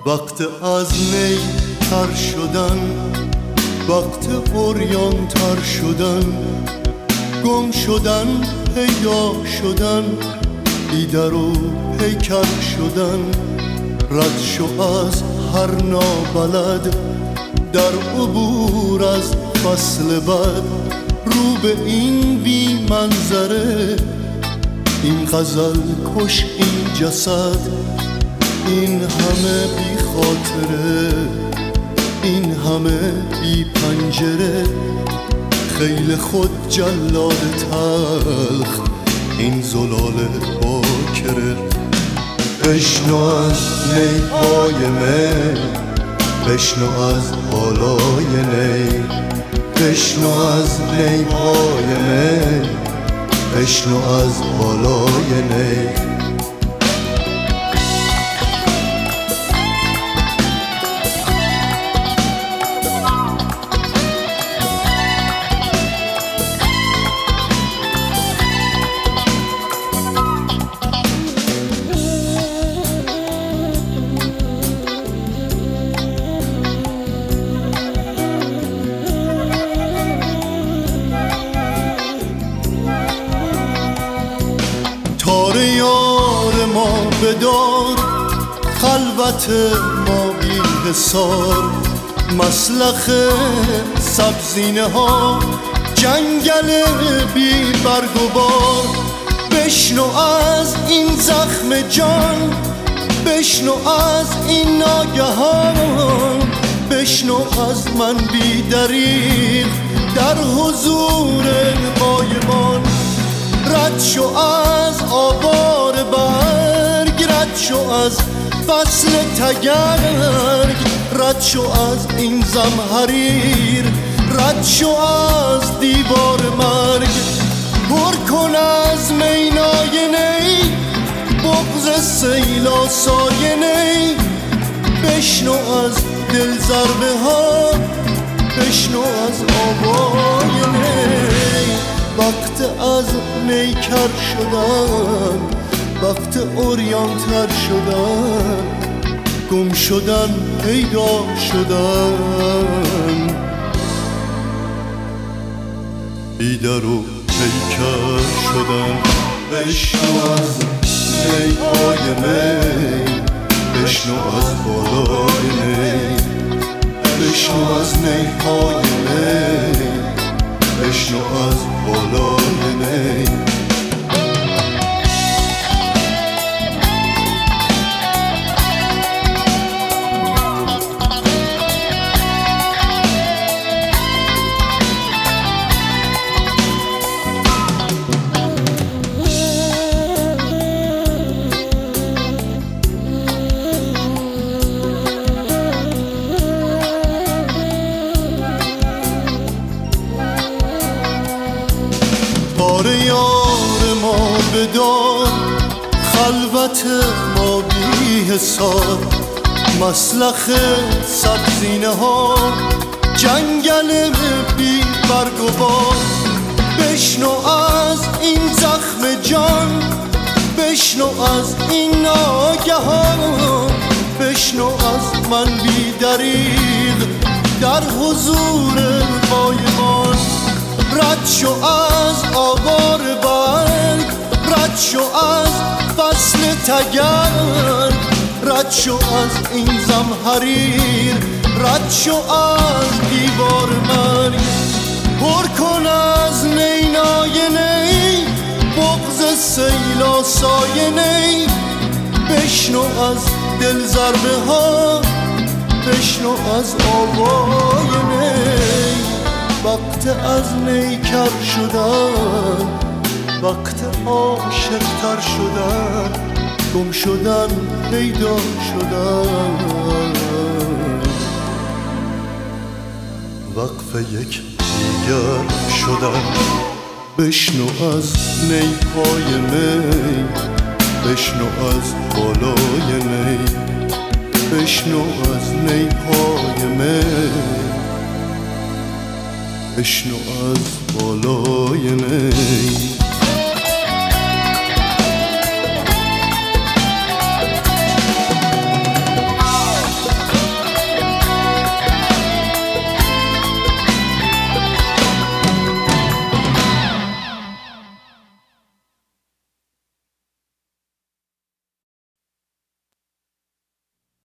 وقت از نی تر شدن، وقت عریان تر شدن، گم شدن، پیدا شدن، بی در و پیکر شدن. رد شو از هر نابلد در عبور از فصل بد، رو به این بی منظره، این غزل کش این جسد، این همه بی خاطره، این همه بی پنجره. خیل خود جلاد تلخ، این زلال باکره. بشنو از نیهای می، بشنو از بالای نی، بشنو از نیهای می، بشنو از بالای نی. تار یار ما بدار، خلوت ما بی حصار، مسلخ سبزینه ها، جنگل بی برگ و بار. بشنو از این زخم جان، بشنو از این ناگهان، بشنو از من بی دریغ در حضور قایمان. رد شو از آوار برگ، رد شو از فصل تگرگ، رد شو از این زمهریر، رد شو از دیوار مرگ. پر کن از مینای نی، بغض سیل آسای نی. بشنو از دل ضربه ها، بشنو از آوای نی. وقت از نی کر شدن، وقت عریان تر شدن، گم شدن، پیدا شدن، بی در و پیکر شدن. بشنو از نیهای می، بشنو از بالای نی، بشنو از نیهای می، بشنو از بالای نی. تار یار ما بدار، خلوت ما بی حصار، مسلخ سبزینه ها، جنگل بی برگ و بار. بشنو از این زخم جان، بشنو از این ناگهان، بشنو از من بی دریغ در حضور قایمان. رد شو از آوار برگ، رد شو از فصل تگرگ، رد شو از این زمهریر، رد شو از دیوار مرگ. پر کن از نینای نی، بغض سیل آسای نی. بشنو از دل ضربه ها، بشنو از آوای نی. وقت از نی کر شدن، وقت عاشق تر شدن، گم شدن، پیدا شدن. وقف یک دیگر شدن. بشنو از نیهای می، بشنو از بالای نی، بشنو از نیهای می، بشنو از بالای نی.